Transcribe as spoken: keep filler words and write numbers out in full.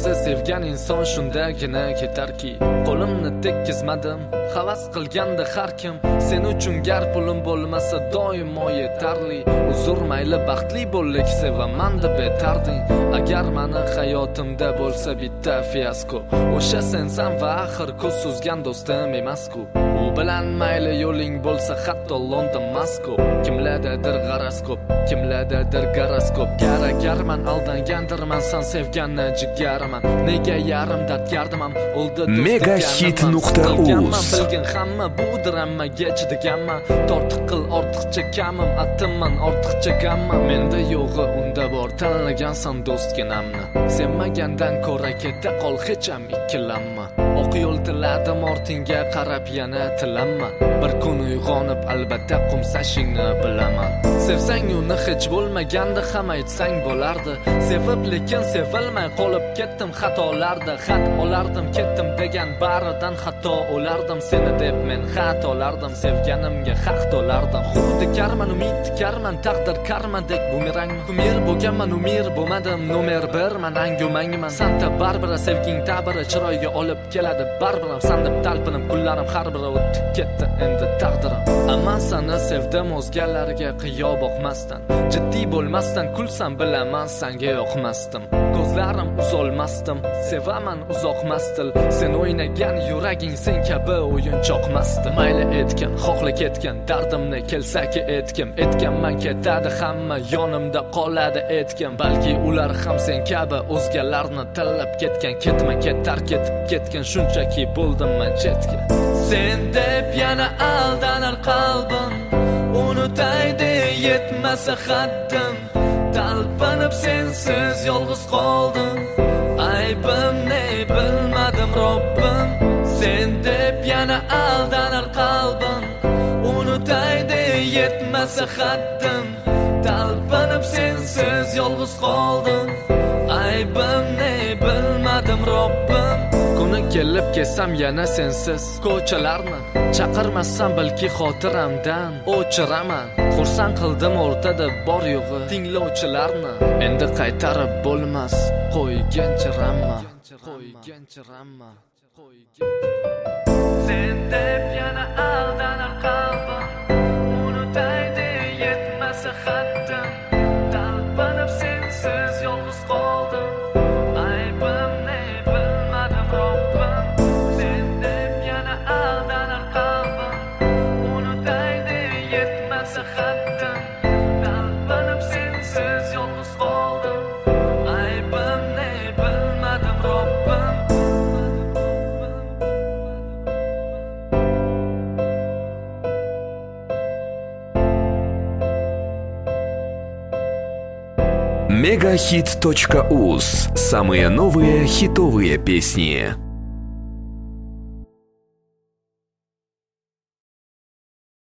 o'zi sevgan inson shundagina ketarki. Qo'limni tekkizmadim, havas qilganda har kim. Sen uchun gar pulim bo'lmasa doimo yetarli. Uzr mayli baxtli bo'llik sevaman deb aytarding. Agar mani hayotimda bo'lsa bitta fiasko, o'sha sensan va axir ko'z suzgan do'stim emas-ku. U bilan mayli yo'ling bo'lsa hatto London Moskva. Kimlardadir g'aroskop, kimlardadir goroskop. Gar agar man aldangandirman, san sevganni jigarman. Nega yarim dardgardimam, o'ldi do'stim. megahit nuqta uz Bilgin hamma bu dramaga chidaganman. Tortiq qil ortiqcha kamim, attimman ortiqcha gamman. Menda yo'g'i unda bor, tanlagansan do'stginamni. Sevmagandan ko'ra keta qol, hech ham ikkilanma. Oq yo'l tiladim ortingga qarab yana tilanma. Bir kun uyg'onib albatta qumsashingni bilaman. Sevsang uni hech bo'lmaganda ham aytsang bo'lardi. Sevib lekin sevilmay qolib ketdim xatolarda. Xat olardim ketdim degan baridan xato o'lardim. Seni deb men xat olardim, sevganimga haq to'lardim. Xuddi karman umid karman, taqdir karmadek bumerang. Kumir bo'lganman umir bo'lmadim, nomer bir man angumangman. Santa Barbara sevging tabiri chiroyga olib keladi baribir. San deb talpinib kunlarim har biri o'tib ketdi endi taqdirim. Ammo seni sevdim o'zgalarga qiyo boqmasdan. Jiddiy bo'lmasdan kulsam bilaman senga yoqmasdim. Ko'zlarim uzolmasdim, sevaman uzoqmasdil. Sen o'ynagan yuraging sen kabi o'yinchoqmasdi. Mayli etgan, xohla ketgan, dardimni kelsa ki etkim. Etganman ketadi hamma, yonimda qoladi etkim. Balki ular ham sen kabi o'zgalarni tanlab ketgan. Ketma ketar ketib ketgan, shunchaki bo'ldim men chetga. Sen deb yana aldanar qalbim, unutaydi yetmasa haddim. Talpinib sensiz yolg'iz qoldim. Aybim ne bilmadim Robbim. Sen deb yana aldanar qalbim, unutaydi yetmasa haddim. Talpinib sensiz yolg'iz qoldim. Aybim ne bilmadim Robbim. Kuni kelib kesam yana sensiz ko'chalarni, chaqirmasam balki xotiramdan o'chiraman. Xursand qildim o'rtada bor yo'g'i tinglovchilarni. Endi qaytarib bo'lmas, qo'ygancha ramma, qo'ygancha ramma, qo'ygancha. Sen deb yana aldanar qalbim, unutaydi yetmasa haddim. Talpinib sensiz yolg'iz qoldim. Aybim ne bilmadim Robbim. Sen deb yana aldanar qalbim, unutaydi yetmasa haddim. Talpinib sensiz yolg'iz qoldim. Aybim ne bilmadim Robbim. мегахит точка уз. Самые новые хитовые песни.